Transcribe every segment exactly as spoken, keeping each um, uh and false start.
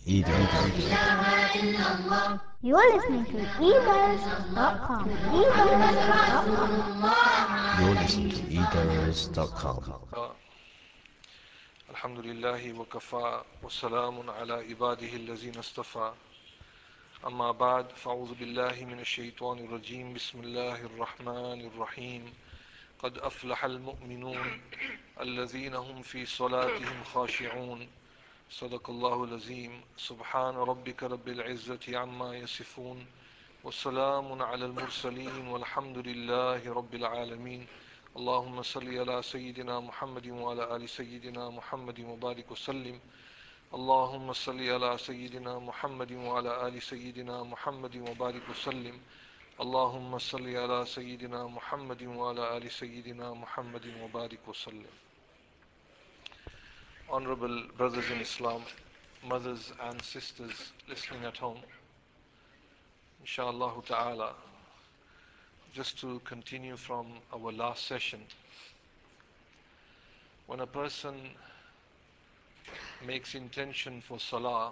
Either. You are listening to e dars dot com. e dars dot com. You're listening to e dars dot com. الحمد لله وكفى وسلام على عباده الذين اصطفى أما بعد فأعوذ بالله من الشيطان الرجيم بسم الله الرحمن الرحيم قد أفلح المؤمنون الذين هم في صلاتهم خاشعون صدق الله العظيم سبحان ربك رب العزة عما يصفون والسلام على المرسلين والحمد لله رب العالمين اللهم صل على سيدنا محمد وعلى آل سيدنا محمد وبارك وسلم اللهم صل على سيدنا محمد وعلى آل سيدنا محمد وبارك وسلم اللهم صل على سيدنا محمد وعلى آل سيدنا محمد وبارك وسلم. Honorable brothers in Islam, mothers and sisters listening at home, inshallah ta'ala, just to continue from our last session, when a person makes intention for salah,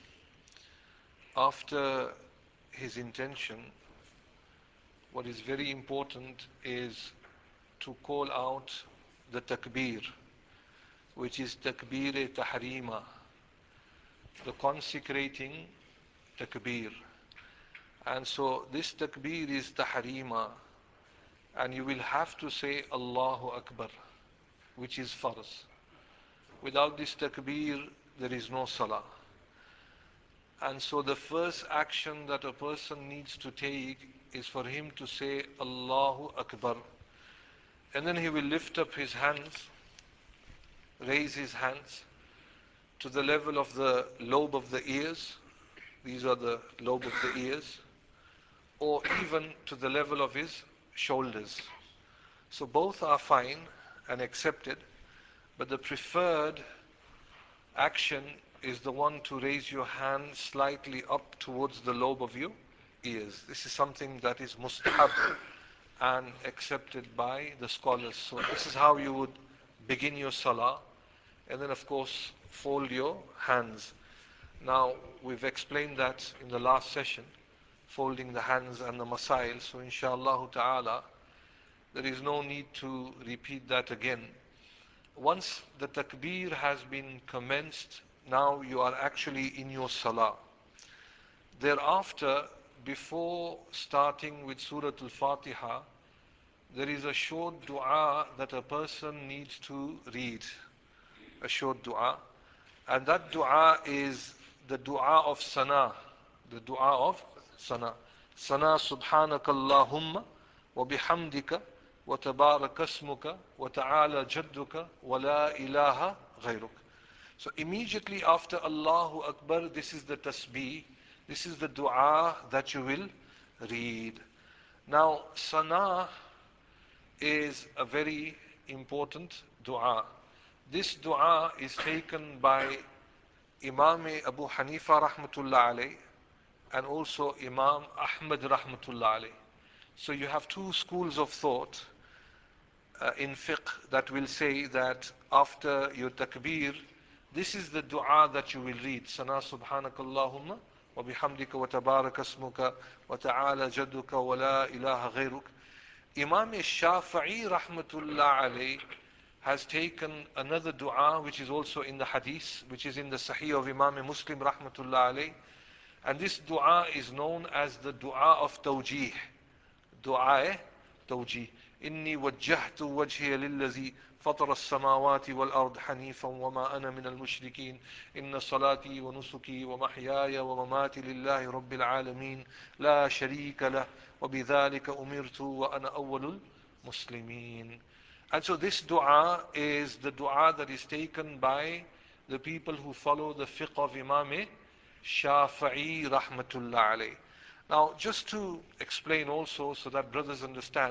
after his intention, what is very important is to call out the takbir, which is takbir tahrima, the consecrating takbir. And so this takbir is tahrima, and you will have to say Allahu Akbar, which is farz. Without this takbir, there is no salah. And so the first action that a person needs to take is for him to say Allahu Akbar. And then he will lift up his hands, raise his hands to the level of the lobe of the ears. These are the lobe of the ears. Or even to the level of his shoulders. So both are fine and accepted, but the preferred action is the one to raise your hand slightly up towards the lobe of your ears. This is something that is mustahab and accepted by the scholars. So this is how you would begin your salah, and then of course fold your hands. Now we've explained that in the last session, folding the hands and the masail, so inshallah ta'ala there is no need to repeat that again. Once the takbir has been commenced, now you are actually in your salah. Thereafter, before starting with Surah Al-Fatiha, there is a short dua that a person needs to read. A short dua. And that dua is the dua of sana. The dua of sana. Sana subhanaka Allahumma wa bihamdika wa tabaraka ismuka wa ta'ala jadduka wa la ilaha ghayruk. So immediately after Allahu Akbar, this is the tasbih. This is the dua that you will read. Now, sana is a very important dua. This dua is taken by Imam Abu Hanifa rahmatullah alayh and also Imam Ahmad rahmatullah alayh. So you have two schools of thought uh, in fiqh that will say that after your takbir, this is the dua that you will read. Sana subhanakallahumma wa bihamdika wa tabaraka ismuka wa ta'ala jadduka wa la ilaha ghayruk. Imam Shafi'i rahmatullah alayh has taken another dua which is also in the hadith, which is in the Sahih of Imam Muslim rahmatullah alayh. And this dua is known as the dua of tawjih. Dua توجيه إني وجهت وجهي للذي فطر السماوات والأرض حنيفا وما أنا من المشركين إن صلاتي ونسكي ومحياي ومماتي لله رب العالمين لا شريك له وبذلك أمرت وأنا أول المسلمين. And so this dua is the dua that is taken by the people who follow the fiqh of Imam Shafi'i rahmatullah alayh. Now, just to explain also so that brothers understand,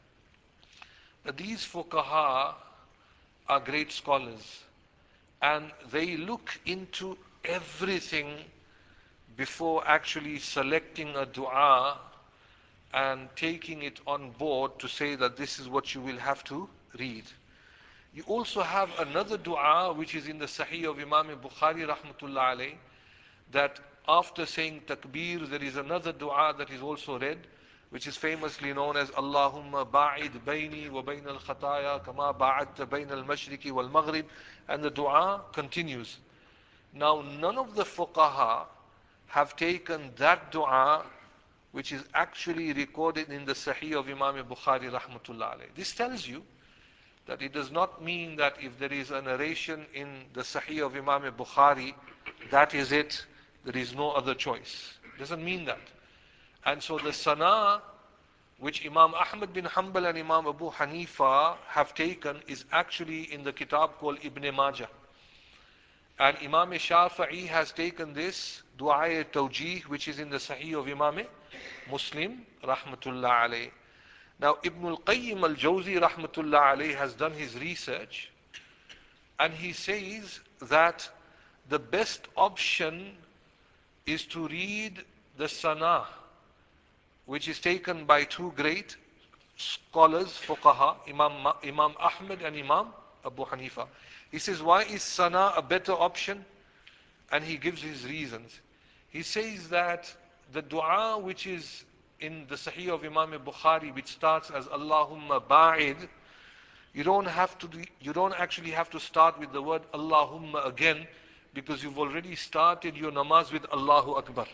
that these fuqaha are great scholars and they look into everything before actually selecting a dua and taking it on board to say that this is what you will have to read. You also have another dua which is in the Sahih of Imam Bukhari rahmatullah alayh, that after saying takbir, there is another dua that is also read, which is famously known as Allahumma ba'id bayni wa bayna al-khataya kama ba'adta bayna al-mashriqi wal-maghrib, and the dua continues. Now, none of the fuqaha have taken that dua, which is actually recorded in the Sahih of Imam Bukhari rahmatullah alayh. This tells you that it does not mean that if there is a narration in the Sahih of Imam Bukhari, that is it, there is no other choice. It doesn't mean that. And so the sana which Imam Ahmad bin Hanbal and Imam Abu Hanifa have taken is actually in the kitab called Ibn Majah. And Imam Shafi'i has taken this Du'a Tawjih, which is in the Sahih of Imam Muslim rahmatullah alayh. Now Ibn al-Qayyim al-Jawzi rahmatullah alayh has done his research, and he says that the best option is to read the sana, which is taken by two great scholars, fuqaha, Imam, Imam Ahmad and Imam Abu Hanifa. He says, why is sana a better option? And he gives his reasons. He says that the dua which is in the Sahih of Imam Bukhari, which starts as Allahumma ba'id, you don't have to do, you don't actually have to start with the word Allahumma again, because you've already started your namaz with Allahu Akbar.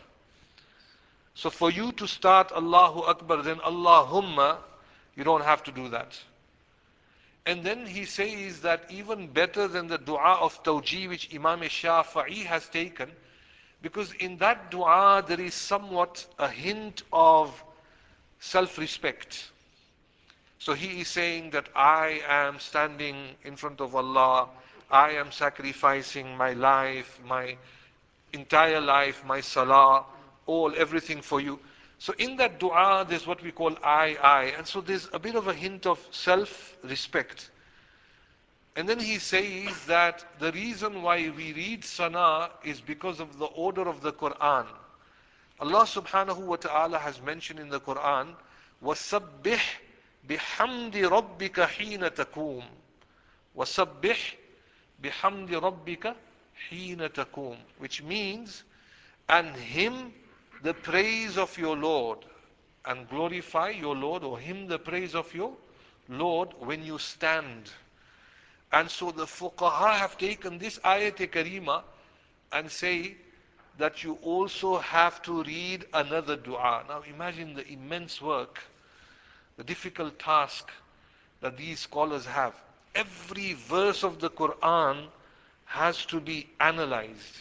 So for you to start Allahu Akbar, then Allahumma, you don't have to do that. And then he says that even better than the dua of Tawjih which Imam Shafi'i has taken, because in that dua there is somewhat a hint of self-respect. So he is saying that I am standing in front of Allah, I am sacrificing my life, my entire life, my salah, all, everything for you. So in that dua there's what we call I, I. And so there's a bit of a hint of self-respect. And then he says that the reason why we read sana is because of the order of the Quran. Allah subhanahu wa ta'ala has mentioned in the Quran, وَسَبِّحْ بِحَمْدِ رَبِّكَ حِينَ تَقُومُ وَسَبِّحْ بِحَمْدِ رَبِّكَ حِينَ تَقُومُ, which means, and hymn the praise of your Lord, and glorify your Lord, or hymn the praise of your Lord when you stand. And so the fuqaha have taken this ayat-e-karima and say that you also have to read another dua. Now imagine the immense work, the difficult task that these scholars have. Every verse of the Quran has to be analyzed.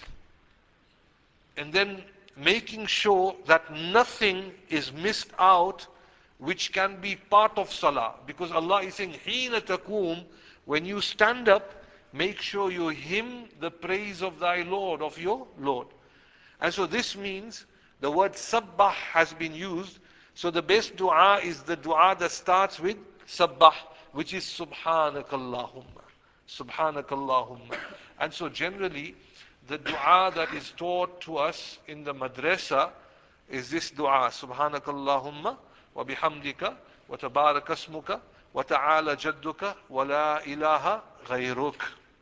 And then making sure that nothing is missed out which can be part of salah. Because Allah is saying, Hina takum, when you stand up, make sure you hymn the praise of thy Lord, of your Lord. And so this means the word sabbah has been used. So the best dua is the dua that starts with sabbah, which is subhanakallahumma. Subhanakallahumma. And so generally, the dua that is taught to us in the madrasa is this dua, subhanakallahumma wa bihamdika wa tabarakasmuka wa ta'ala jadduka wa la ilaha ghayruk.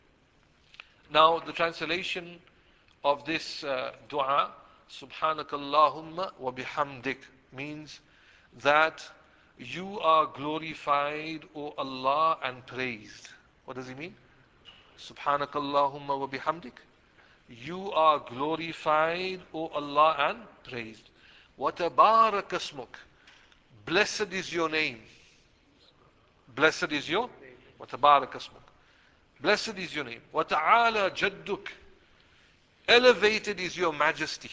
Now the translation of this uh, dua, subhanakallahumma wa bihamdik, means that you are glorified, O Allah, and praised. What does he mean? Subhanakallahumma wa bihamdik. You are glorified, O Allah, and praised. Wa tabarakasmuk. Blessed is your name. Blessed is your wa tabarakasmuk. Blessed is your name. Wa ta'ala jadduk. Elevated is your majesty.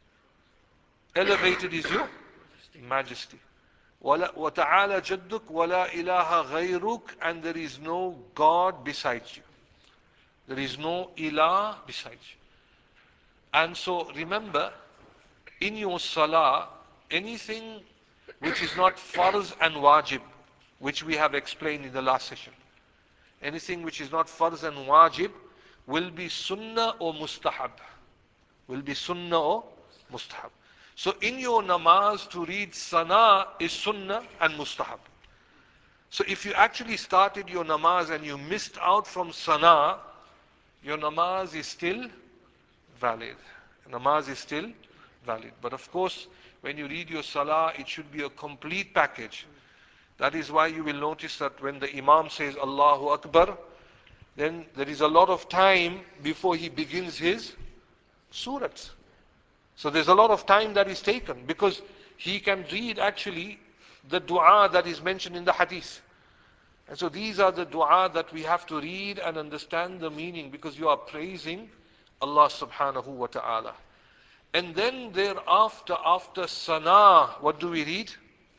Elevated is your majesty. Wa ta'ala jadduk wa la ilaha ghayruk, and there is no God besides you. There is no ilah besides you. And so remember, in your salah, anything which is not farz and wajib, which we have explained in the last session, anything which is not farz and wajib will be sunnah or mustahab. Will be sunnah or mustahab. So in your namaz to read sana is sunnah and mustahab. So if you actually started your namaz and you missed out from sana, your namaz is still valid. Namaz is still valid. But of course, when you read your salah, it should be a complete package. That is why you will notice that when the Imam says Allahu Akbar, then there is a lot of time before he begins his surahs. So there's a lot of time that is taken because he can read actually the dua that is mentioned in the hadith. And so these are the dua that we have to read and understand the meaning because you are praising Allah subhanahu wa ta'ala. And then thereafter, after sana, what do we read?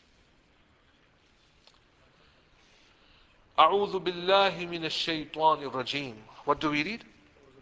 A'udhu billahi minash shaitanir rajim. What do we read?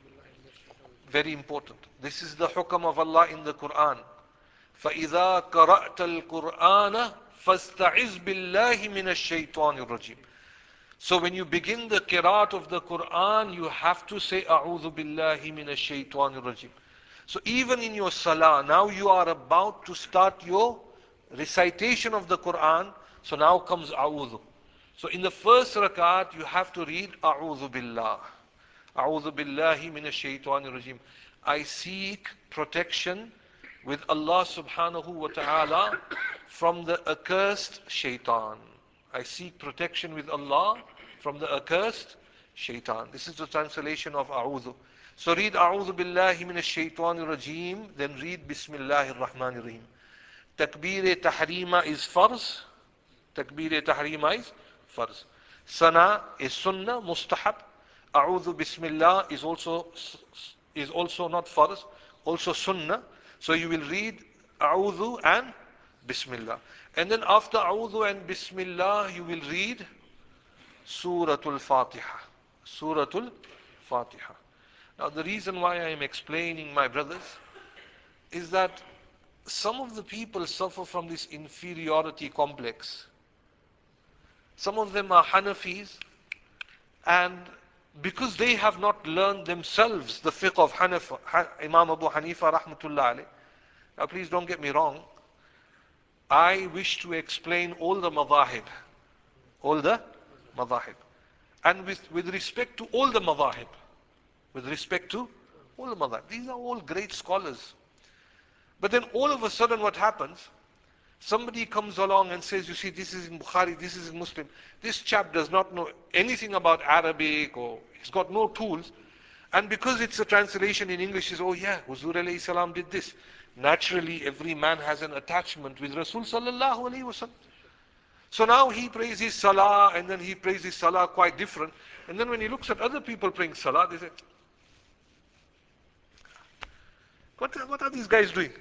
Very important. This is the hukam of Allah in the Quran. فَإِذَا قَرَأْتَ الْقُرْآنَ فَاسْتَعِذْ بِاللَّهِ مِنَ الشَّيْطَانِ الرَّجِيمِ. So when you begin the qiraat of the Quran, you have to say أعوذ بالله من الشيطان الرجيم. So even in your salah, now you are about to start your recitation of the Quran. So now comes أعوذ. So in the first rakat, you have to read أعوذ بالله. أعوذ بالله من الشيطان الرجيم. I seek protection with Allah subhanahu wa ta'ala from the accursed shaitan. I seek protection with Allah from the accursed shaitan. This is the translation of A'udhu. So read A'udhu billahi minash shaitanir rajim, then read Bismillahir Rahmanir Rahim. Takbir tahrima is farz. Takbir tahrima is farz. Sana is sunnah, mustahab. A'udhu Bismillah is also is also not farz, also sunnah. So you will read A'udhu and Bismillah. And then after A'udhu and Bismillah, you will read Suratul Fatiha. Suratul Fatiha. Now the reason why I am explaining, my brothers, is that some of the people suffer from this inferiority complex. Some of them are Hanafis, and because they have not learned themselves the fiqh of Hanif, Imam Abu Hanifa rahmatullah alayh. Now please don't get me wrong. I wish to explain all the madhahib. All the madhahib. And with, with respect to all the madhahib. With respect to all the madhahib. These are all great scholars. But then all of a sudden what happens? Somebody comes along and says, you see, this is in Bukhari, this is in Muslim. This chap does not know anything about Arabic, or he's got no tools. And because it's a translation in English, he says, oh yeah, Huzur alayhi salam did this. Naturally, every man has an attachment with Rasul sallallahu alayhi wa sallam. So now he prays his salah, and then he prays his salah quite different. And then when he looks at other people praying salah, they say, what, what are these guys doing?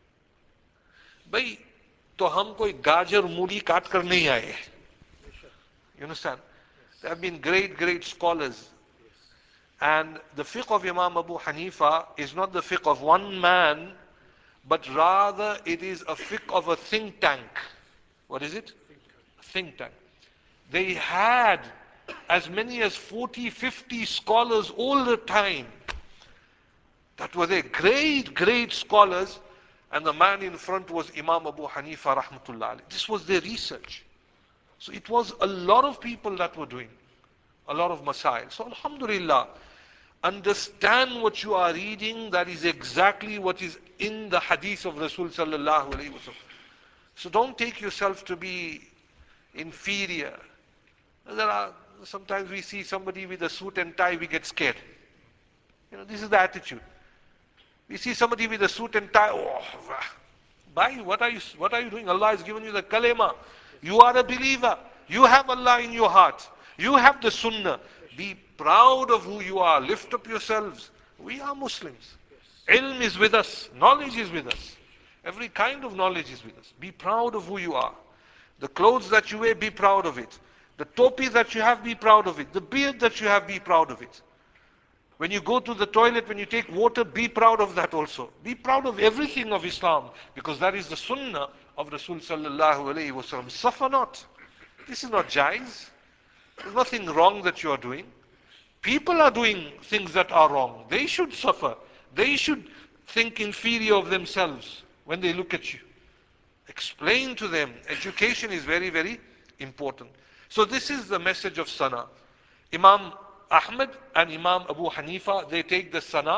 Bhai, to hum koi gajar mooli kaat kar nahi aaye. You understand? There have been great, great scholars. And the fiqh of Imam Abu Hanifa is not the fiqh of one man, but rather it is a fiqh of a think tank. What is it? A think tank. They had as many as forty, fifty scholars all the time. That were they great, great scholars. And the man in front was Imam Abu Hanifa rahmatullah alayh. This was their research. So it was a lot of people that were doing a lot of masail. So alhamdulillah, understand what you are reading. That is exactly what is in the hadith of Rasul sallallahu alayhi wa sallam. So don't take yourself to be inferior. There are, sometimes we see somebody with a suit and tie, we get scared. You know, this is the attitude. We see somebody with a suit and tie, oh, bhai, what are you, what are you doing? Allah has given you the kalima. You are a believer. You have Allah in your heart. You have the sunnah. Be proud of who you are. Lift up yourselves. We are Muslims. Ilm is with us. Knowledge is with us. Every kind of knowledge is with us. Be proud of who you are. The clothes that you wear, be proud of it. The topi that you have, be proud of it. The beard that you have, be proud of it. When you go to the toilet, when you take water, be proud of that also. Be proud of everything of Islam, because that is the sunnah of Rasul sallallahu alayhi wa sallam. Suffer not. This is not jaiz. There's nothing wrong that you are doing. People are doing things that are wrong. They should suffer. They should think inferior of themselves when they look at you. Explain to them. Education is very, very important. So this is the message of sana. Imam Ahmad and Imam Abu Hanifa, they take the sana.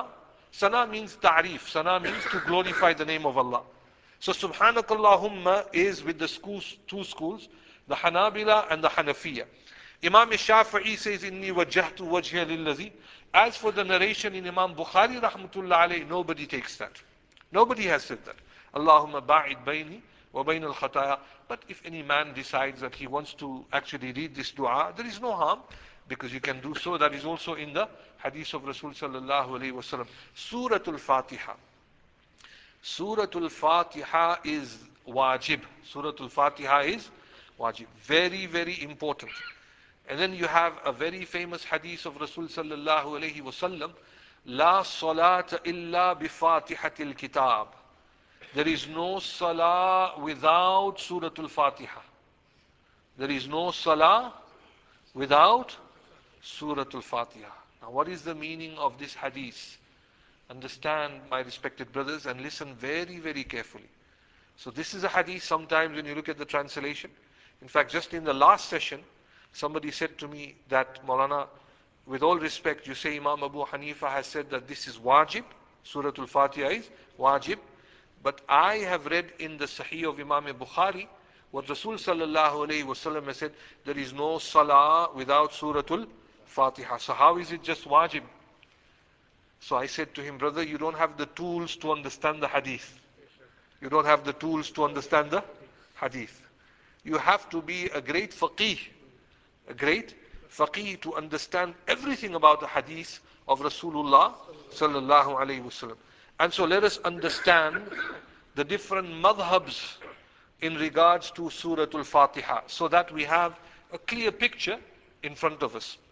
Sana means ta'rif. Sana means to glorify the name of Allah. So Subhanakallahumma is with the schools, two schools, the Hanabila and the Hanafiya. Imam Shafi'i says, Inni wajjahtu wajhiya lillazi. As for the narration in Imam Bukhari rahmatullah alayhi, nobody takes that. Nobody has said that. Allahumma ba'id bayni wa bayn al khataya. But if any man decides that he wants to actually read this dua, there is no harm, because you can do so. That is also in the hadith of Rasul sallallahu alayhi wa sallam. Suratul Fatiha. Suratul Fatiha is wajib. Suratul Fatiha is wajib. Very, very important. And then you have a very famous hadith of Rasul sallallahu alayhi wa sallam. La salata illa bi Fatihatil Kitab. There is no salah without Suratul Fatiha. There is no salah without Suratul Fatiha. Now what is the meaning of this hadith? Understand, my respected brothers, and listen very, very carefully. So this is a hadith. Sometimes when you look at the translation, in fact, just in the last session, somebody said to me that, Maulana, with all respect, you say Imam Abu Hanifa has said that this is wajib, Suratul Fatiha is wajib, but I have read in the Sahih of Imam Bukhari what Rasul sallallahu alayhi wasallam has said, there is no salah without Suratul Fatiha. So how is it just wajib? So I said to him, brother, you don't have the tools to understand the hadith. You don't have the tools to understand the hadith. You have to be a great faqih, a great faqih to understand everything about the hadith of Rasulullah sallallahu alayhi wasallam. And so let us understand the different madhabs in regards to Suratul Fatiha, so that we have a clear picture in front of us.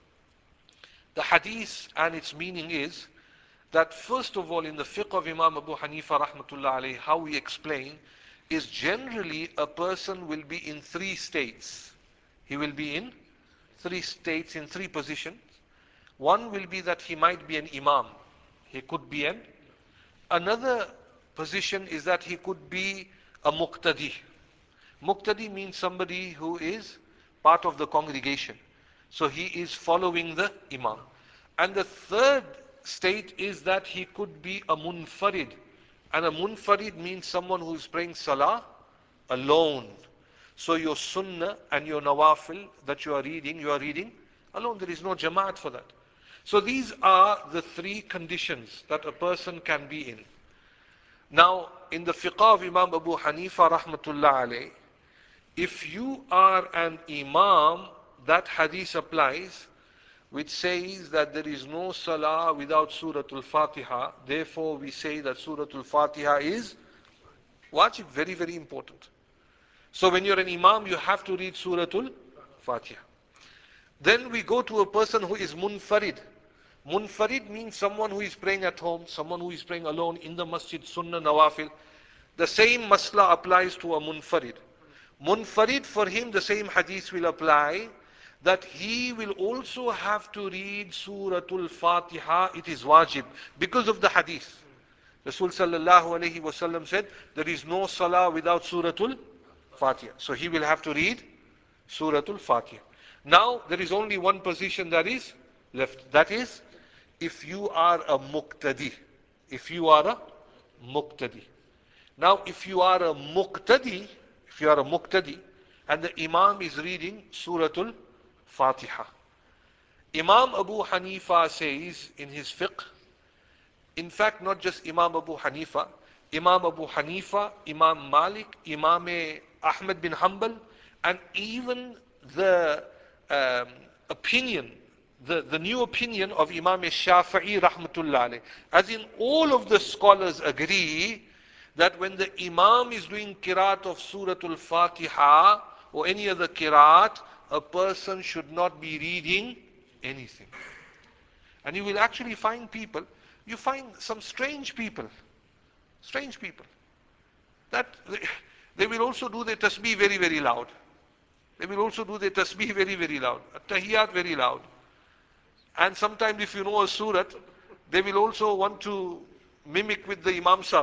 The hadith and its meaning is that first of all, in the fiqh of Imam Abu Hanifa rahmatullah alayhi, how we explain is generally a person will be in three states. He will be in three states, in three positions. One will be that he might be an imam. He could be an. Another position is that he could be a muqtadi. Muqtadi means somebody who is part of the congregation. So he is following the imam. And the third state is that he could be a munfarid. And a munfarid means someone who is praying salah alone. So your sunnah and your nawafil that you are reading, you are reading alone. There is no jamaat for that. So these are the three conditions that a person can be in. Now, in the fiqh of Imam Abu Hanifa rahmatullah alayh, if you are an imam, that hadith applies, which says that there is no salah without Suratul Fatiha. Therefore, we say that Suratul Fatiha is wajib, very, very important. So when you're an imam, you have to read Suratul Fatiha. Then we go to a person who is munfarid. Munfarid means someone who is praying at home, someone who is praying alone in the masjid, sunnah, nawafil. The same masla applies to a munfarid. Munfarid, for him the same hadith will apply, that he will also have to read Suratul Fatiha. It is wajib because of the hadith. Rasul sallallahu alayhi wasallam said, there is no salah without Suratul Fatiha. So he will have to read Suratul Fatiha. Now there is only one position that is left. That is, if you are a muqtadi. If you are a muqtadi. Now if you are a muqtadi, if you are a muqtadi, and the imam is reading Suratul Fatiha. Imam Abu Hanifa says in his fiqh, in fact not just Imam Abu Hanifa, Imam Abu Hanifa, Imam Malik, Imam Ahmad bin Hanbal, and even the um, opinion, the, the new opinion of Imam Shafi'i rahmatullah alayh, as in all of the scholars agree that when the imam is doing qiraat of Suratul Fatiha or any other qiraat, a person should not be reading anything. And you will actually find people, you find some strange people, strange people, that they, they will also do their tasbih very, very loud. They will also do their tasbih very, very loud. Tahiyyat very loud. And sometimes if you know a surat, they will also want to mimic with the imam sahib.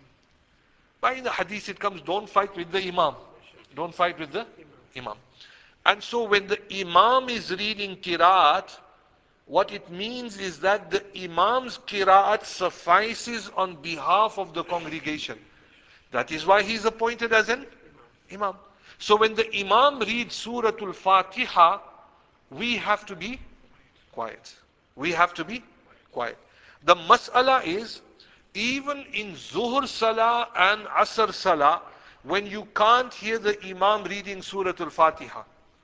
By in the hadith it comes, don't fight with the imam. Don't fight with the imam. And so when the imam is reading qiraat, What it means is that the Imam's qira'at suffices on behalf of the congregation. That is why he is appointed as an Imam. So when the Imam reads Suratul Fatiha, we have to be quiet. We have to be quiet. The mas'ala is, even in Zuhr Salah and Asr Salah, when you can't hear the Imam reading Suratul Fatiha,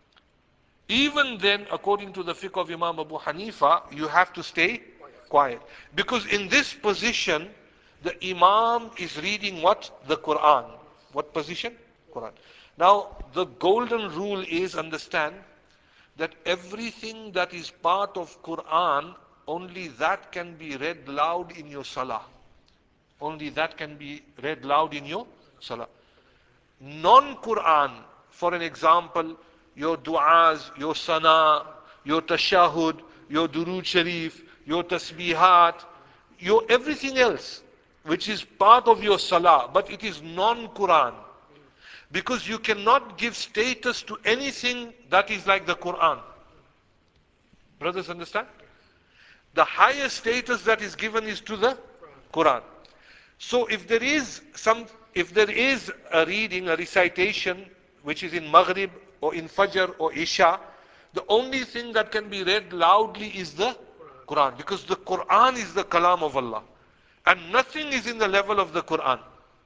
even then, according to the fiqh of Imam Abu Hanifa, you have to stay quiet. Because in this position, the Imam is reading what? The Quran. What position? Quran. Now, the golden rule is, understand, that everything that is part of Quran, only that can be read loud in your salah. Only that can be read loud in your salah. Non-Quran, for an example, your du'as, your sana, your tashahud, your durood sharif, your tasbihat, your everything else, which is part of your salah, but it is non-Quran. Because you cannot give status to anything that is like the Quran. Brothers understand? The highest status that is given is to the Quran. So if there is some, if there is a reading, a recitation, which is in Maghrib or in Fajr or Isha, the only thing that can be read loudly is the Quran. Because the Quran is the Kalam of Allah. And nothing is in the level of the Quran.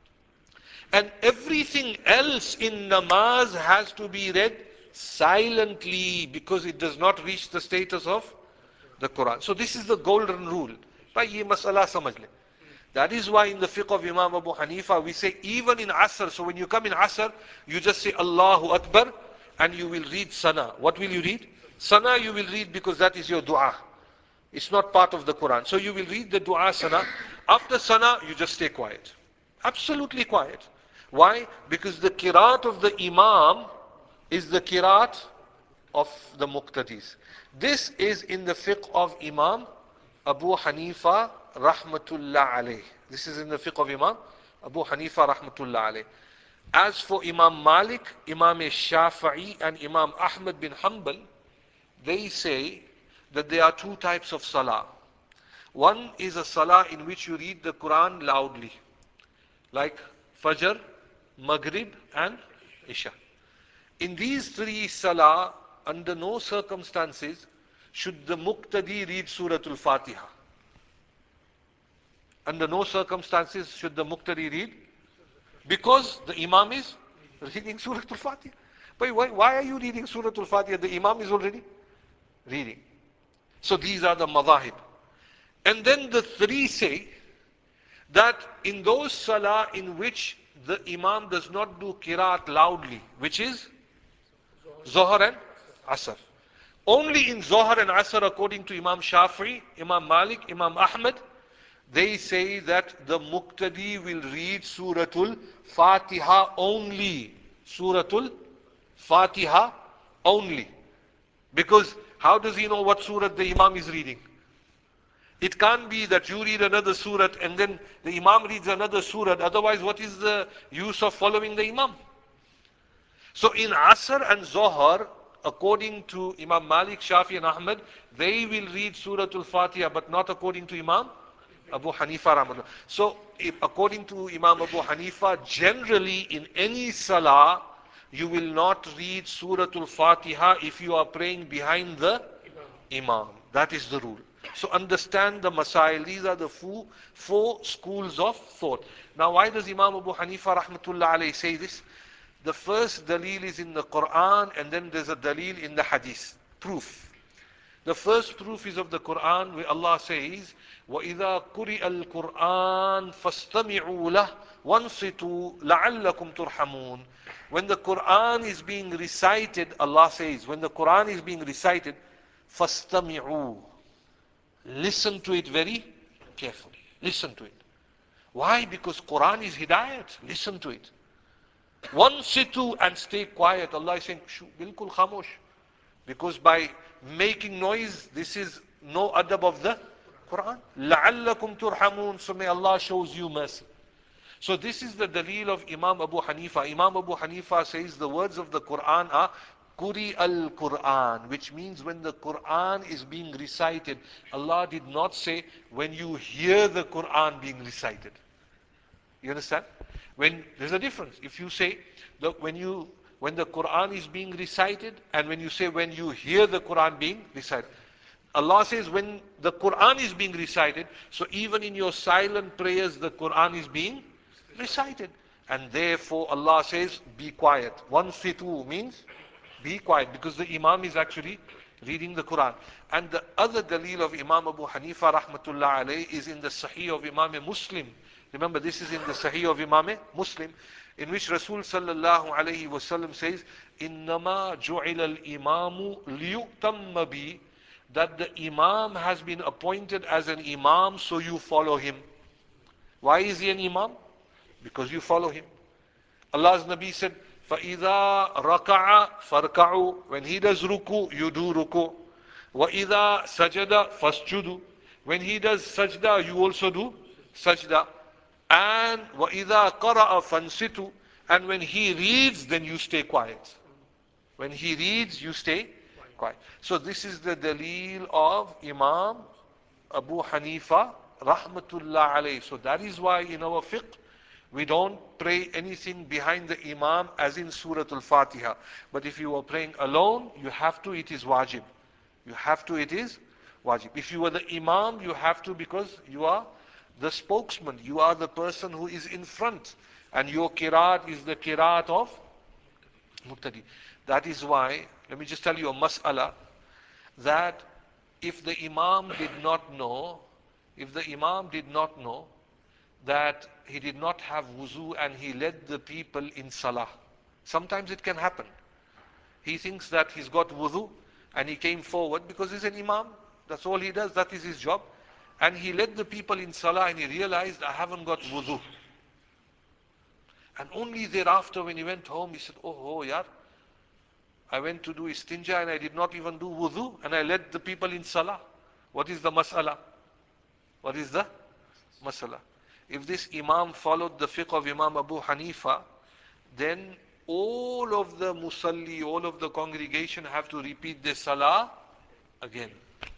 And everything else in namaz has to be read silently, because it does not reach the status of the Quran. So this is the golden rule. Bhai, ye masala samajh le. That is why in the fiqh of Imam Abu Hanifa, we say even in Asr, so when you come in Asr, you just say Allahu Akbar and you will read Sana. What will you read? Sana you will read because that is your dua. It's not part of the Quran. So you will read the dua Sana. After Sana, you just stay quiet. Absolutely quiet. Why? Because the qiraat of the Imam is the qiraat of the Muqtadis. This is in the fiqh of Imam Abu Hanifa rahmatullah alayh. This is in the fiqh of Imam Abu Hanifa rahmatullah alayh. As for Imam Malik, Imam Shafi'i and Imam Ahmad bin Hanbal, they say that there are two types of salah. One is a salah in which you read the Quran loudly, like Fajr, Maghrib and Isha. In these three salah, under no circumstances should the Muqtadi read Suratul Fatiha. Under no circumstances should the Muqtadi read, because the Imam is reading Suratul Fatiha. But why, why are you reading Suratul Fatiha? The Imam is already reading. So these are the madhahib. And then the three say that in those salah in which the Imam does not do qiraat loudly, which is Zohar and Asr. Only in Zohar and Asr, according to Imam Shafi'i, Imam Malik, Imam Ahmad, they say that the Muqtadi will read Suratul Fatiha only. Suratul Fatiha only. Because how does he know what surah the Imam is reading? It can't be that you read another surah and then the Imam reads another surah. Otherwise, what is the use of following the Imam? So in Asr and Zohar, according to Imam Malik, Shafi and Ahmad, they will read Suratul Fatiha, but not according to Imam Abu Hanifa Rahmatullah. So if, according to Imam Abu Hanifa, generally in any salah, you will not read Suratul Fatiha if you are praying behind the Imam. That is the rule. So understand the masail. These are the four, four schools of thought. Now why does Imam Abu Hanifa Rahmatullah alayhi say this? The first dalil is in the Quran, and then there's a dalil in the Hadith. Proof. The first proof is of the Quran, where Allah says, وَإِذَا قُرِئَ الْقُرْآنِ فَاسْتَمِعُوا لَهُ وَانصِتُوا لَعَلَّكُمْ تُرْحَمُونَ. When the Quran is being recited, Allah says, when the Quran is being recited, فَاسْتَمِعُوا. Listen to it very carefully. Listen to it. Why? Because Quran is hidayat. Listen to it. One situ and stay quiet. Allah is saying, Shoo, bilkul khamosh. Because by making noise, this is no adab of the Quran. لَعَلَّكُمْ تُرْحَمُونَ. So may Allah shows you mercy. So this is the dalil of Imam Abu Hanifa. Imam Abu Hanifa says the words of the Quran are Quri al-Quran, which means when the Quran is being recited. Allah did not say when you hear the Quran being recited. You understand? When there's a difference. If you say, look, when you when the Quran is being recited, and when you say when you hear the Quran being recited. Allah says when the Quran is being recited, so even in your silent prayers, the Quran is being recited. And therefore Allah says, be quiet. One fitu means be quiet, because the Imam is actually reading the Quran. And the other dalil of Imam Abu Hanifa rahmatullah alayh is in the Sahih of Imam Muslim. Remember, this is in the Sahih of Imam Muslim, in which Rasul sallallahu alayhi wasallam says, "Innama ju'ila al-imamu liyutamma bi," that the Imam has been appointed as an Imam, so you follow him. Why is he an Imam? Because you follow him. Allah's Nabi said, فَإِذَا رَكَعَ فَارْكَعُوا. When he does ruku, you do ruku. وَإِذَا سَجَدَ فَاسْجُدُوا. When he does sajda, you also do sajda. And وَإِذَا قَرَأَ فَانْسِتُوا. And when he reads, then you stay quiet. When he reads, you stay quiet. So this is the dalil of Imam Abu Hanifa rahmatullah alayh. So that is why in our fiqh, we don't pray anything behind the Imam as in Surah Al-Fatiha. But if you are praying alone, you have to, it is wajib. You have to, it is wajib. If you are the Imam, you have to, because you are the spokesman. You are the person who is in front. And your qiraat is the qiraat of Muqtadi. That is why, let me just tell you a mas'ala, that if the Imam did not know, if the Imam did not know that he did not have wuzu and he led the people in salah. Sometimes it can happen. He thinks that he's got wuzu and he came forward because he's an Imam. That's all he does, that is his job. And he led the people in salah and he realized, I haven't got wuzu. And only thereafter when he went home, he said, oh, oh, yaar, I went to do istinja and I did not even do wudu and I led the people in salah. What is the mas'ala? What is the mas'ala? If this Imam followed the fiqh of Imam Abu Hanifa, then all of the musalli, all of the congregation have to repeat the salah again.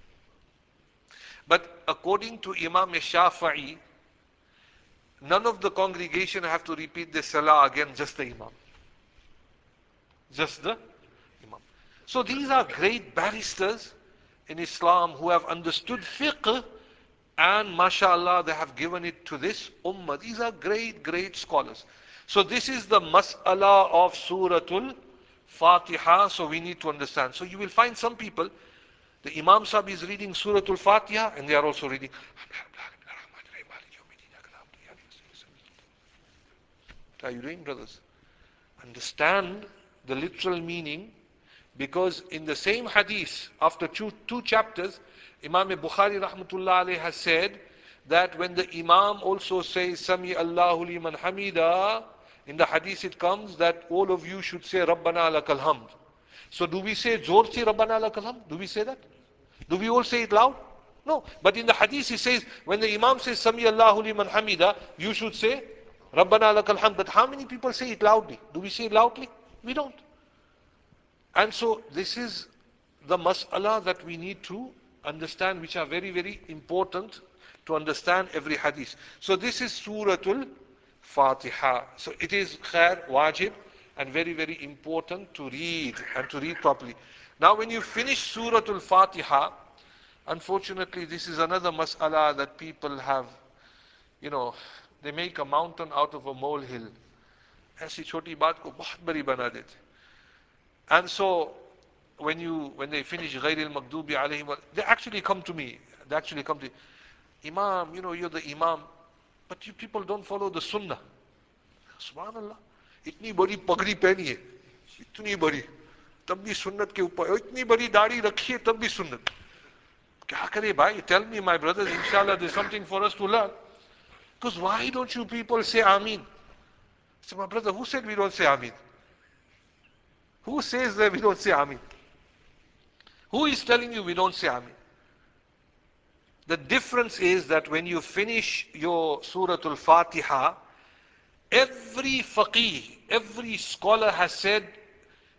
But according to Imam Shafi'i, none of the congregation have to repeat the salah again, just the Imam. Just the Imam. So these are great barristers in Islam who have understood fiqh, and mashallah they have given it to this ummah. These are great, great scholars. So this is the mas'ala of Suratul Fatiha, so we need to understand. So you will find some people, the Imam Sahib is reading Suratul Fatiha and they are also reading. What are you doing, brothers? Understand the literal meaning, because in the same hadith, after two, two chapters, Imam Bukhari rahmatullah alayhi has said that when the Imam also says Sami Allahu liman hamida, in the hadith it comes that all of you should say Rabbana lakal hamd. So do we say Zorti Rabbana lakal hamd? Do we say that? Do we all say it loud? No. But in the hadith he says when the Imam says Sami Allahu liman hamida, you should say Rabbana lakal hamd. But how many people say it loudly? Do we say it loudly? We don't. And so this is the mas'ala that we need to understand, which are very, very important to understand every hadith. So this is Suratul Fatiha. So it is khair, wajib, and very, very important to read and to read properly. Now when you finish Suratul Fatiha, unfortunately this is another mas'ala that people have, you know, they make a mountain out of a molehill. ऐसी छोटी बात को बहुत बड़ी बना देते. And so when you when they finish Ghairil Maghdubi alayhim, they actually come to me. They actually come to me. Imam, you know, you're the Imam, but you people don't follow the Sunnah. Subhanallah. इतनी बड़ी पगड़ी पहनी है, इतनी बड़ी, तब भी सुन्नत के ऊपर, इतनी बड़ी दाढ़ी रखी है, तब भी सुन्नत. क्या करे भाई? Tell me, my brothers, inshallah, there's something for us to learn. Because why don't you people say Ameen? So my brother, who said we don't say Ameen? Who says that we don't say Ameen? Who is telling you we don't say Ameen? The difference is that when you finish your Suratul Fatiha, every faqih, every scholar has said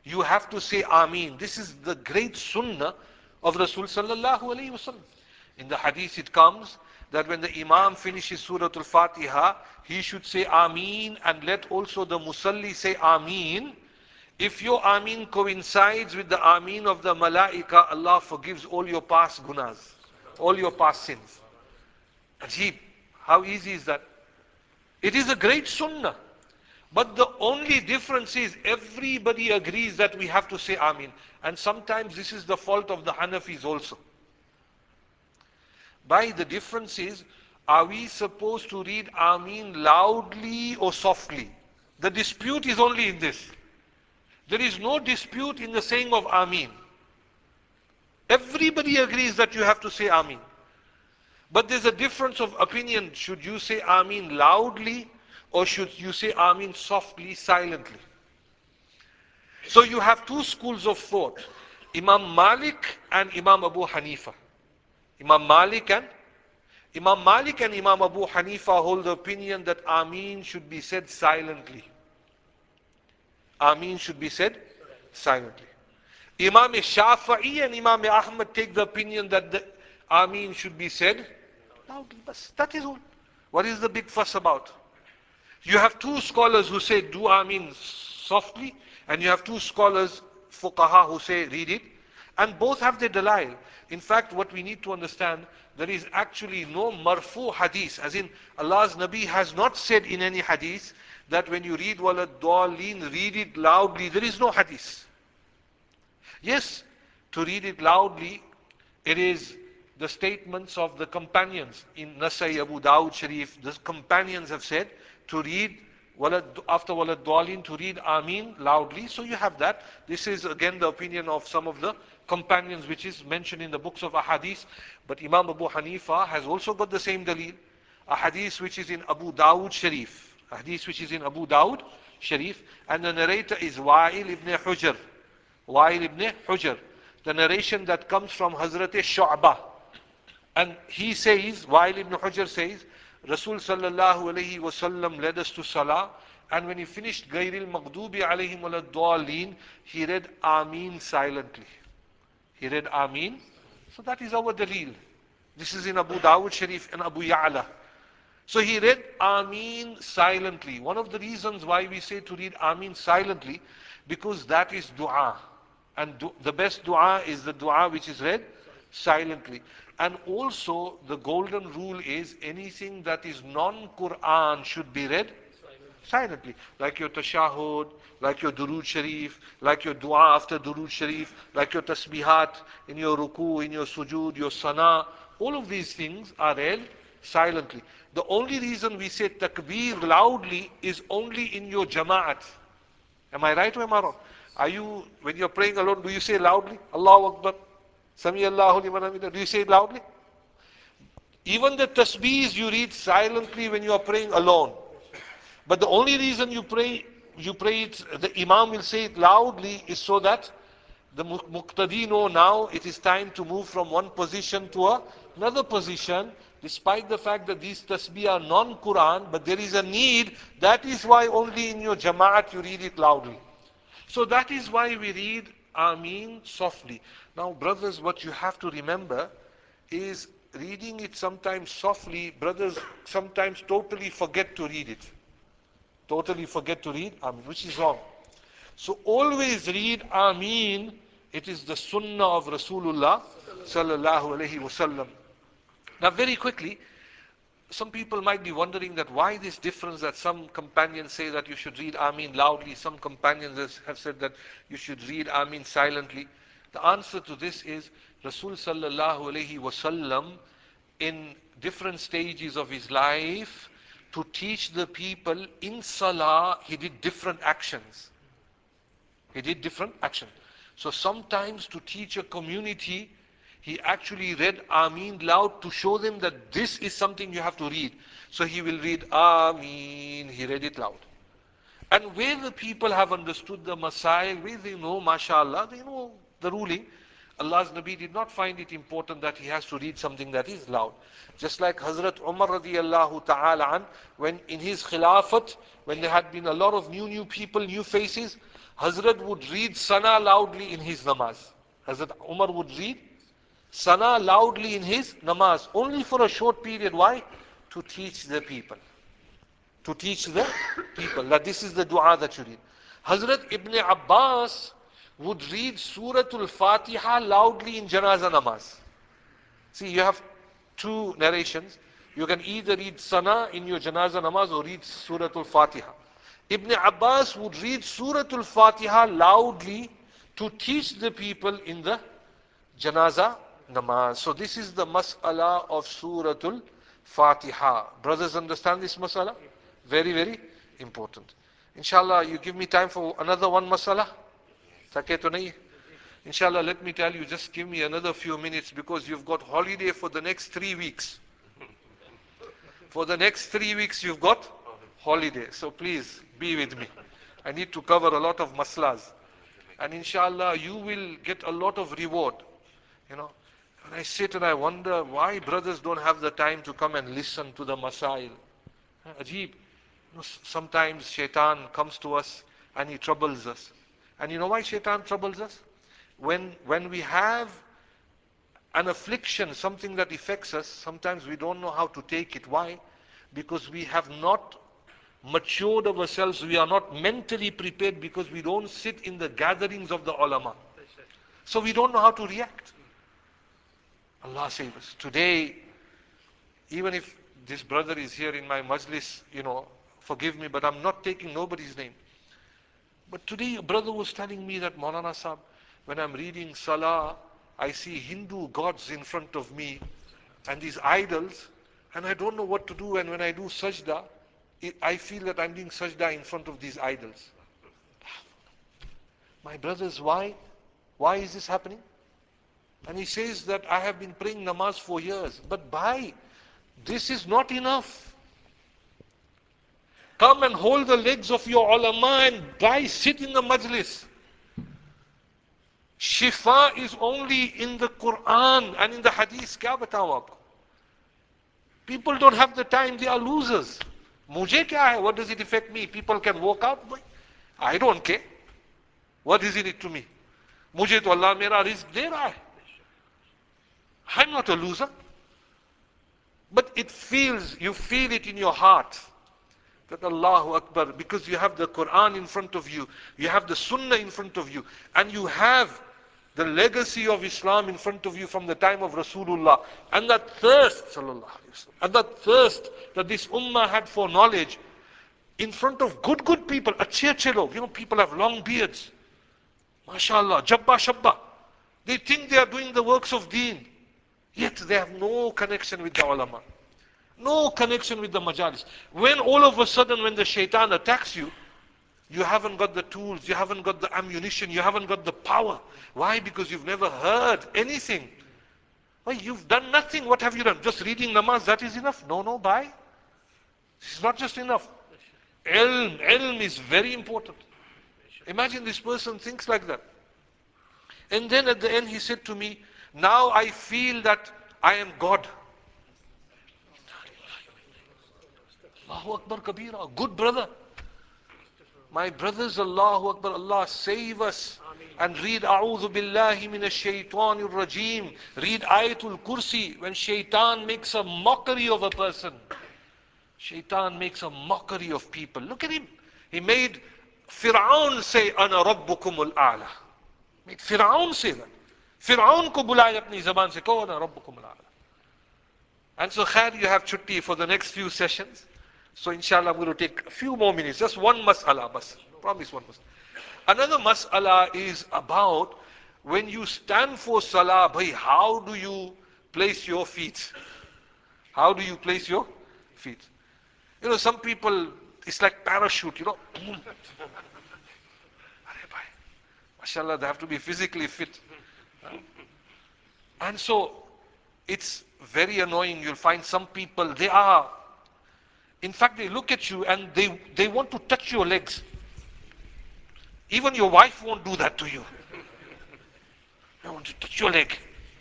You have to say Ameen. This is the great sunnah of Rasul sallallahu alayhi wasallam. In the hadith it comes that when the Imam finishes Surah Al-Fatiha, he should say Ameen and let also the Musalli say Ameen. If your Ameen coincides with the Ameen of the Malaika, Allah forgives all your past gunas, all your past sins. Ajib, how easy is that? It is a great sunnah. But the only difference is everybody agrees that we have to say Ameen. And sometimes this is the fault of the Hanafis also. By the difference is, are we supposed to read Ameen loudly or softly? The dispute is only in this. There is no dispute in the saying of Ameen. Everybody agrees that you have to say Ameen. But there's a difference of opinion. Should you say Ameen loudly or should you say Ameen softly, silently? So you have two schools of thought. Imam Malik and Imam Abu Hanifa. Imam Malik and Imam Malik and Imam Abu Hanifa hold the opinion that Ameen should be said silently. Ameen should be said silently. Imam Shafi'i and Imam Ahmad take the opinion that the Ameen should be said loudly. But that is all. What is the big fuss about? You have two scholars who say do Ameen softly, and you have two scholars, fuqaha, who say read it, and both have their dalail. In fact, what we need to understand, there is actually no marfu hadith, as in Allah's Nabi has not said in any hadith that when you read walad dallin, read it loudly. There is no hadith. Yes, to read it loudly, it is the statements of the companions. In Nasai Abu Dawud Sharif, the companions have said to read walad, after walad dallin, to read Ameen loudly. So you have that. This is again the opinion of some of the companions, which is mentioned in the books of Ahadith. But Imam Abu Hanifa has also got the same dalil. A hadith which is in Abu Dawud Sharif. A hadith which is in Abu Dawud Sharif. And the narrator is Wa'il ibn Hujr. Wa'il ibn Hujr. The narration that comes from Hazrat Shu'bah. And he says, Wa'il ibn Hujr says, Rasul sallallahu alayhi wasallam led us to Salah, and when he finished Gairil Maghdubi alayhim walad dallin, he read Ameen silently. He read Ameen. So that is our dalil. This is in Abu Dawud Sharif and Abu Ya'la. So he read Ameen silently. One of the reasons why we say to read Ameen silently, because that is dua. And du the best dua is the dua which is read silently. And also the golden rule is anything that is non-Quran should be read silently. Like your tashahud, like your durood sharif, like your dua after durood sharif, like your tasbihat, in your ruku, in your sujood, your sana. All of these things are read silently. The only reason we say takbir loudly is only in your jama'at. Am I right or am I wrong? Are you, when you're praying alone, do you say loudly, Allahu Akbar, Sami Allahu liman hamidah? Do you say it loudly? Even the tasbeehs you read silently when you are praying alone. But the only reason you pray, you pray it, the Imam will say it loudly, is so that the muqtadi know now it is time to move from one position to another position, despite the fact that these tasbih are non-Quran, but there is a need. That is why only in your jama'at you read it loudly. So that is why we read Ameen softly. Now brothers, what you have to remember is reading it sometimes softly, brothers sometimes totally forget to read it. Totally forget to read Ameen, which is wrong. So always read Ameen. It is the sunnah of Rasulullah sallallahu alaihi wasallam. Now very quickly, some people might be wondering that why this difference, that some companions say that you should read Ameen loudly, some companions have said that you should read Ameen silently. The answer to this is Rasul sallallahu alaihi wasallam in different stages of his life, to teach the people in Salah, he did different actions. He did different actions. So sometimes to teach a community, he actually read Ameen loud to show them that this is something you have to read. So he will read Ameen, he read it loud. And where the people have understood the Masail, where they know, mashallah, they know the ruling. Allah's Nabi did not find it important that he has to read something that is loud. Just like Hazrat Umar radiallahu ta'ala an, when in his Khilafat, when there had been a lot of new, new people, new faces, Hazrat would read Sana loudly in his namaz. Hazrat Umar would read Sana loudly in his namaz, only for a short period. Why? To teach the people. To teach the people that this is the dua that you read. Hazrat Ibn Abbas would read Suratul Fatiha loudly in Janazah namaz. See, you have two narrations. You can either read Sana in your Janazah namaz or read Suratul Fatiha. Ibn Abbas would read Suratul Fatiha loudly to teach the people in the Janazah namaz. So this is the mas'ala of Suratul Fatiha. Brothers understand this mas'ala? Very, very important. Inshallah, you give me time for another one mas'ala? Sake to nahi? Inshallah, let me tell you, just give me another few minutes because you've got holiday for the next three weeks. For the next three weeks, you've got holiday. So please, be with me. I need to cover a lot of maslas. And inshallah, you will get a lot of reward. You know, when I sit and I wonder why brothers don't have the time to come and listen to the masail. Ajib. You know, sometimes shaitan comes to us and he troubles us. And you know why shaitan troubles us? When, when we have an affliction, something that affects us, sometimes we don't know how to take it. Why? Because we have not matured ourselves, we are not mentally prepared because we don't sit in the gatherings of the ulama. So we don't know how to react. Allah save us. Today, even if this brother is here in my majlis, you know, forgive me, but I'm not taking nobody's name. But today a brother was telling me that Maulana Sahib, when I'm reading Salah, I see Hindu gods in front of me and these idols, and I don't know what to do. And when I do sajda, it, I feel that I'm doing sajda in front of these idols. My brothers, why? Why is this happening? And he says that I have been praying namaz for years. But bhai, this is not enough. Come and hold the legs of your ulama and bhai, sit in the majlis. Shifa is only in the Quran and in the hadith. Kya batao aapko? People don't have the time, they are losers. Mujhe kya hai? What does it affect me? People can walk out. I don't care. What is it to me? Mujhe to Allah mera rizq de raha hai. I'm not a loser. But it feels, you feel it in your heart that Allahu Akbar, because you have the Quran in front of you, you have the Sunnah in front of you, and you have the legacy of Islam in front of you from the time of Rasulullah, and that thirst, sallallahu alaihi wasallam, and that thirst that this ummah had for knowledge in front of good, good people, achhe achhe log, you know, people have long beards, mashallah, jabba shabba. They think they are doing the works of deen, yet they have no connection with the ulama. No connection with the majalis. When all of a sudden, when the shaitan attacks you, you haven't got the tools, you haven't got the ammunition, you haven't got the power. Why? Because you've never heard anything. Why? You've done nothing. What have you done? Just reading namaz, that is enough? No, no, bye. It's not just enough. Ilm, ilm is very important. Imagine this person thinks like that. And then at the end he said to me, now I feel that I am God. Allahu Akbar Kabira, good brother. My brothers, Allahu Akbar, Allah save us. And read A'udhu Billahi Minash Shaitanir Rajim. Read Ayatul Kursi. When shaitan makes a mockery of a person, shaitan makes a mockery of people. Look at him. He made Fir'aun say, Ana Rabbukumul A'la. Made Fir'aun say that. Fir'aun ko bulaya apni zaban se, Ko Ana Rabbukumul A'la. And so, khair, you have chutti for the next few sessions. So inshallah I'm going to take a few more minutes, just one mas'ala, bas. Promise one mas'ala. Another mas'ala is about when you stand for salah, bhai, how do you place your feet? How do you place your feet? You know, some people, it's like parachute, you know. MashaAllah, they have to be physically fit. And so, it's very annoying. You'll find some people, they are, in fact, they look at you and they, they want to touch your legs. Even your wife won't do that to you. don't want to touch your leg.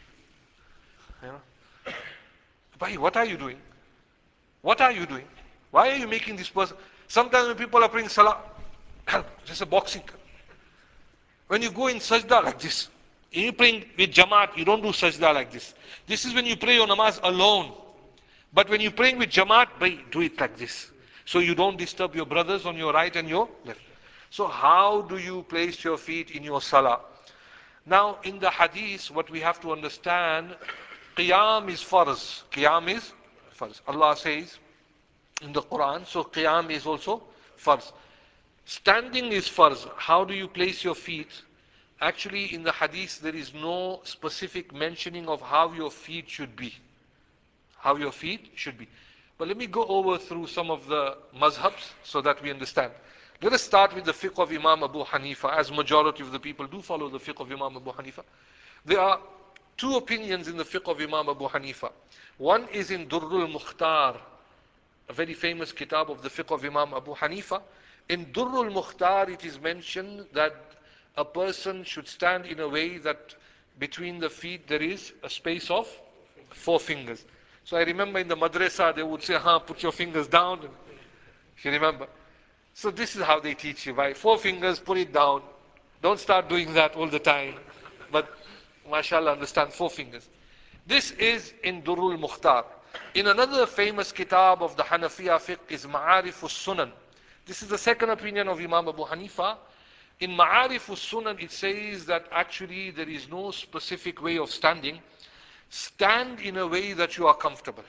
You know? Bhai, what are you doing? What are you doing? Why are you making this person? Sometimes when people are praying salah, just a boxing. When you go in sajda like this, you praying with jamaat, you don't do sajda like this. This is when you pray your namaz alone. But when you're praying with jamaat, bhai, do it like this. So you don't disturb your brothers on your right and your left. So how do you place your feet in your salah? Now in the hadith, what we have to understand, qiyam is farz. Qiyam is farz. Allah says in the Quran, so qiyam is also farz. Standing is farz. How do you place your feet? Actually, in the hadith, there is no specific mentioning of how your feet should be. How your feet should be. But let me go over through some of the mazhabs so that we understand. Let us start with the fiqh of Imam Abu Hanifa, as majority of the people do follow the fiqh of Imam Abu Hanifa. There are two opinions in the fiqh of Imam Abu Hanifa. One is in Durrul Mukhtar, a very famous kitab of the fiqh of Imam Abu Hanifa. In Durrul Mukhtar, it is mentioned that a person should stand in a way that between the feet there is a space of four fingers. So I remember in the madrasa they would say, huh, put your fingers down. If you remember. So this is how they teach you, right? Four fingers, put it down. Don't start doing that all the time. But mashallah, understand four fingers. This is in Durrul Mukhtar. In another famous kitab of the Hanafiya fiqh is Ma'arif Sunan. This is the second opinion of Imam Abu Hanifa. In Ma'arif Sunan it says that actually there is no specific way of standing. Stand in a way that you are comfortable.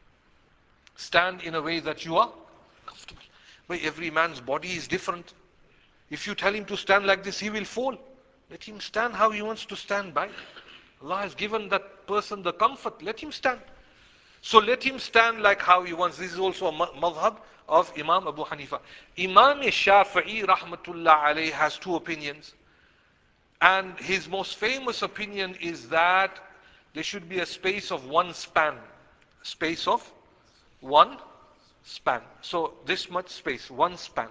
Stand in a way that you are comfortable. But every man's body is different. If you tell him to stand like this, he will fall. Let him stand how he wants to stand by. Allah has given that person the comfort. Let him stand. So let him stand like how he wants. This is also a madhab of Imam Abu Hanifa. Imam Shafi'i rahmatullah alayhi has two opinions. And his most famous opinion is that there should be a space of one span. Space of one span. So this much space, one span.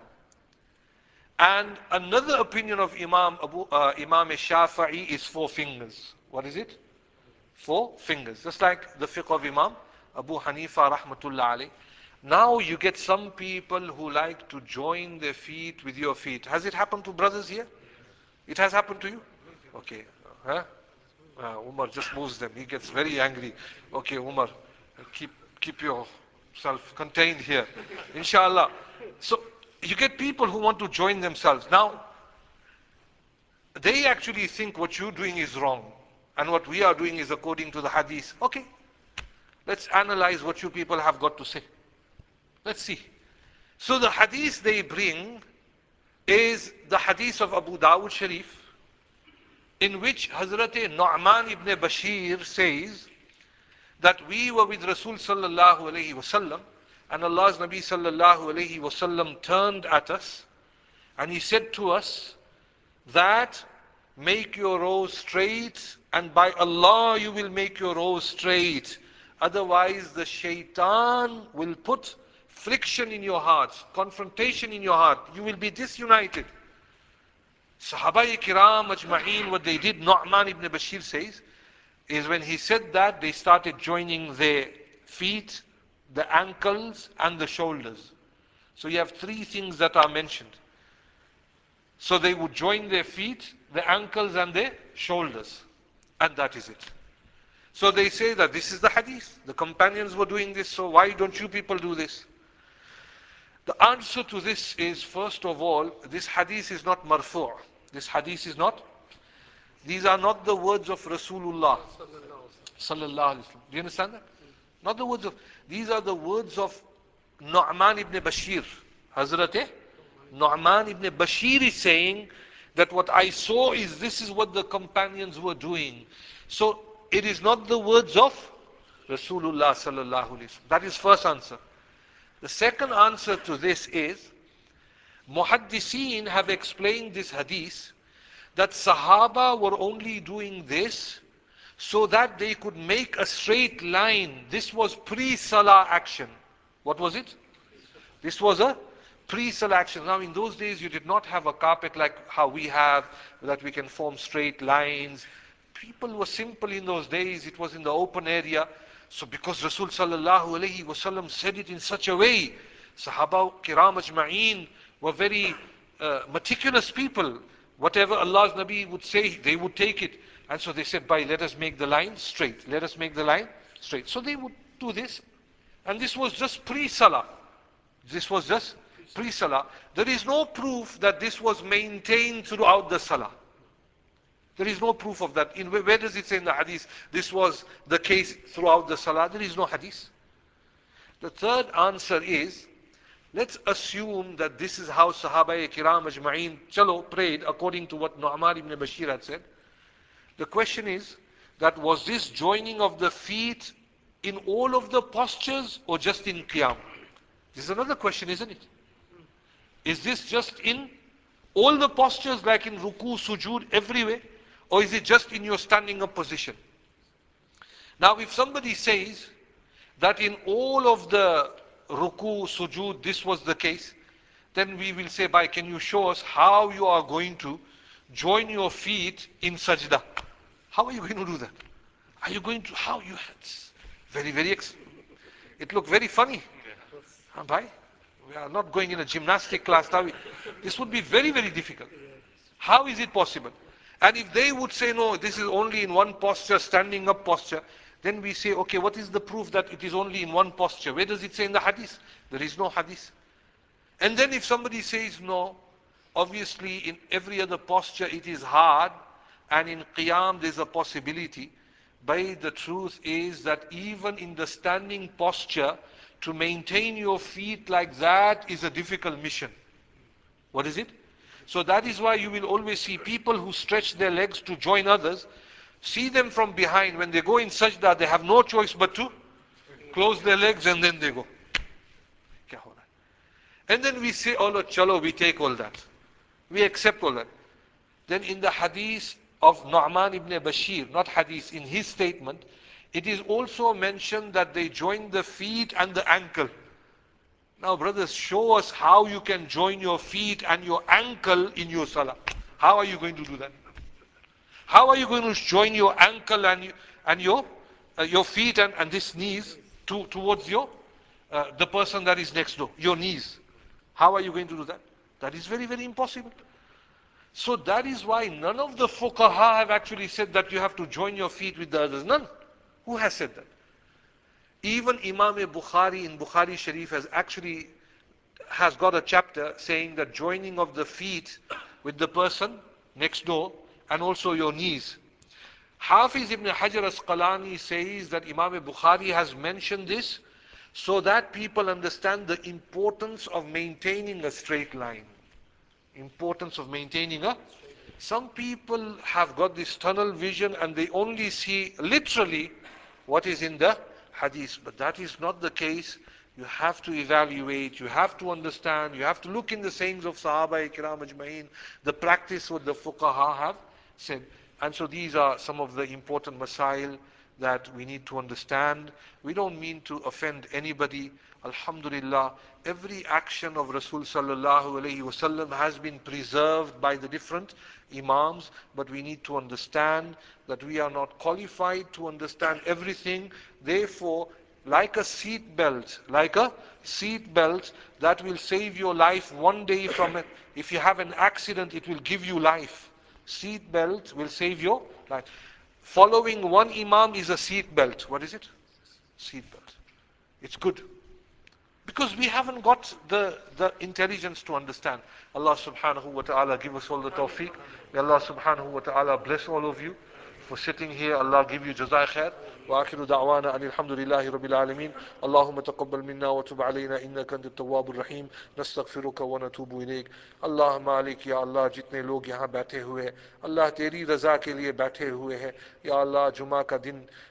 And another opinion of Imam Abu uh, Imam Shafi'i is four fingers. What is it? Four fingers. Just like the fiqh of Imam Abu Hanifa rahmatullah alayh. Now you get some people who like to join their feet with your feet. Has it happened to brothers here? It has happened to you? Okay. Huh? Uh, Umar just moves them. He gets very angry. Okay, Umar, keep keep yourself contained here. Inshallah. So you get people who want to join themselves. Now, they actually think what you're doing is wrong. And what we are doing is according to the hadith. Okay. Let's analyze what you people have got to say. Let's see. So the hadith they bring is the hadith of Abu Dawud Sharif, in which Hazrat Nu'man ibn Bashir says that we were with Rasul sallallahu alayhi wasallam, and Allah's Nabi sallallahu alayhi wasallam turned at us and he said to us that make your rows straight, and by Allah you will make your rows straight. Otherwise the shaitan will put friction in your hearts, confrontation in your heart. You will be disunited. Sahaba kiram ajma'een, what they did, Nu'man ibn Bashir says, is when he said that, they started joining their feet, the ankles and the shoulders. So you have three things that are mentioned. So they would join their feet, the ankles and their shoulders. And that is it. So they say that this is the hadith. The companions were doing this, so why don't you people do this? The answer to this is, first of all, this hadith is not marfu'. This hadith is not. These are not the words of Rasulullah sallallahu alaihi wasallam. Do you understand that? Not the words of. These are the words of Nu'man ibn Bashir. Hazrat Nu'man ibn Bashir is saying that what I saw is this is what the companions were doing. So it is not the words of Rasulullah sallallahu alaihi wasallam. That is first answer. The second answer to this is, Muhaddiseen have explained this hadith that Sahaba were only doing this so that they could make a straight line. This was pre-salah action. What was it? This was a pre-salah action. Now in those days you did not have a carpet like how we have, that we can form straight lines. People were simple in those days. It was in the open area. So because Rasul sallallahu alayhi wasallam said it in such a way, Sahaba kiram ajma'een were very uh, meticulous people. Whatever Allah's Nabi would say, they would take it. And so they said, "Bhai, let us make the line straight. Let us make the line straight." So they would do this. And this was just pre-salah. This was just pre-salah. There is no proof that this was maintained throughout the salah. There is no proof of that. In where does it say in the hadith this was the case throughout the salah? There is no hadith. The third answer is, let's assume that this is how Sahaba Kiram Ajma'een chalo prayed according to what Nu'man ibn Bashir had said. The question is that was this joining of the feet in all of the postures or just in Qiyam? This is another question, isn't it? Is this just in all the postures like in Ruku, Sujood, everywhere? Or is it just in your standing up position? Now if somebody says that in all of the Ruku, Sujood, this was the case, then we will say, "Bhai, can you show us how you are going to join your feet in Sajda?" How are you going to do that? Are you going to, how you, it's very, very, it looked very funny. Huh, Bhai? We are not going in a gymnastic class now. This would be very, very difficult. How is it possible? And if they would say, "No, this is only in one posture, standing up posture," then we say, "Okay, what is the proof that it is only in one posture?" Where does it say in the hadith? There is no hadith. And then if somebody says, "No, obviously in every other posture it is hard, and in Qiyam there's a possibility." But the truth is that even in the standing posture, to maintain your feet like that is a difficult mission. What is it? So that is why you will always see people who stretch their legs to join others. See them from behind. When they go in sajda, they have no choice but to close their legs and then they go. And then we say, "Oh, no, chalo, we take all that. We accept all that." Then in the hadith of Nu'man ibn Bashir, not hadith, in his statement, it is also mentioned that they join the feet and the ankle. Now brothers, show us how you can join your feet and your ankle in your salah. How are you going to do that? How are you going to join your ankle and, you, and your, uh, your feet and, and this knees to, towards your, uh, the person that is next door, your knees? How are you going to do that? That is very, very impossible. So that is why none of the fuqaha have actually said that you have to join your feet with the others. None. Who has said that? Even Imam Bukhari in Bukhari Sharif has actually has got a chapter saying that joining of the feet with the person next door and also your knees. Hafiz ibn Hajar Asqalani says that Imam Bukhari has mentioned this so that people understand the importance of maintaining a straight line. Importance of maintaining a. Some people have got this tunnel vision and they only see literally what is in the hadith. But that is not the case. You have to evaluate, you have to understand, you have to look in the sayings of Sahaba Kiram Ajma'een, the practice what the fuqaha have said. And so these are some of the important masail that we need to understand. We don't mean to offend anybody. Alhamdulillah, every action of Rasul sallallahu alayhi wasallam has been preserved by the different imams, but we need to understand that we are not qualified to understand everything. Therefore, like a seat belt, like a seat belt that will save your life one day from it. If you have an accident, it will give you life. Seat belt will save your life. Following one imam is a seat belt. What is it? Seat belt. It's good. Because we haven't got the, the intelligence to understand. Allah subhanahu wa ta'ala give us all the tawfiq. May Allah subhanahu wa ta'ala bless all of you for sitting here. Allah give you jazai khair. وآخر دعوانا أن الحمد لله رب العالمين اللهم تقبل منا وتب علينا إنك أنت التواب الرحيم نستغفرك ونتوب إليك اللہ مالک یا اللہ جتنے لوگ یہاں بیٹھے ہوئے ہیں اللہ تیری رضا کے لیے بیٹھے ہوئے ہیں یا اللہ جمعہ کا دن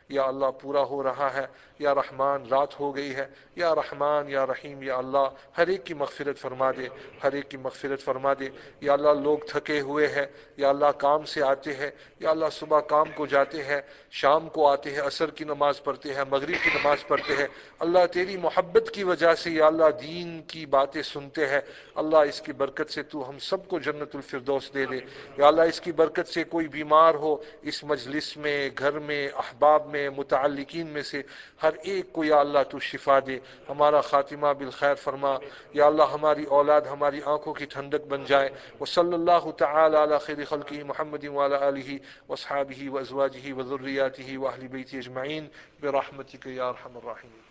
یا اللہ پورا ہو رہا ہے، یا رحمان رات ہو گئی ہے، یا رحمان یا رحیم یا اللہ ہر ایک کی مغفرت فرما دے، ہر ایک کی مغفرت فرما دے۔ یا اللہ لوگ تھکے ہوئے ہیں، یا اللہ کام سے آتے ہیں، یا اللہ صبح کام کو جاتے ہیں، شام کو آتے ہیں، عصر کی نماز پڑھتے ہیں، مغرب کی نماز پڑھتے ہیں، اللہ تیری محبت کی وجہ سے یا اللہ دین کی باتیں سنتے ہیں، اللہ اس کی برکت سے تو ہم سب کو جنت الفردوس دے دے۔ یا اللہ اس کی برکت سے کوئی بیمار ہو اس مجلس میں، گھر میں، احباب میں، متعلقین میں سے ہر ایک کو یا اللہ تو شفا دے، ہمارا خاتمہ بالخیر فرما۔ یا اللہ ہماری اولاد ہماری آنکھوں کی ٹھنڈک بن جائے۔ وصلی اللہ تعالی علی خیر خلقہ محمد وعلی آلہ واصحابہ وازواجہ وذریاتہ واہل بیتہ اجمعین برحمتک یا ارحم الراحمین۔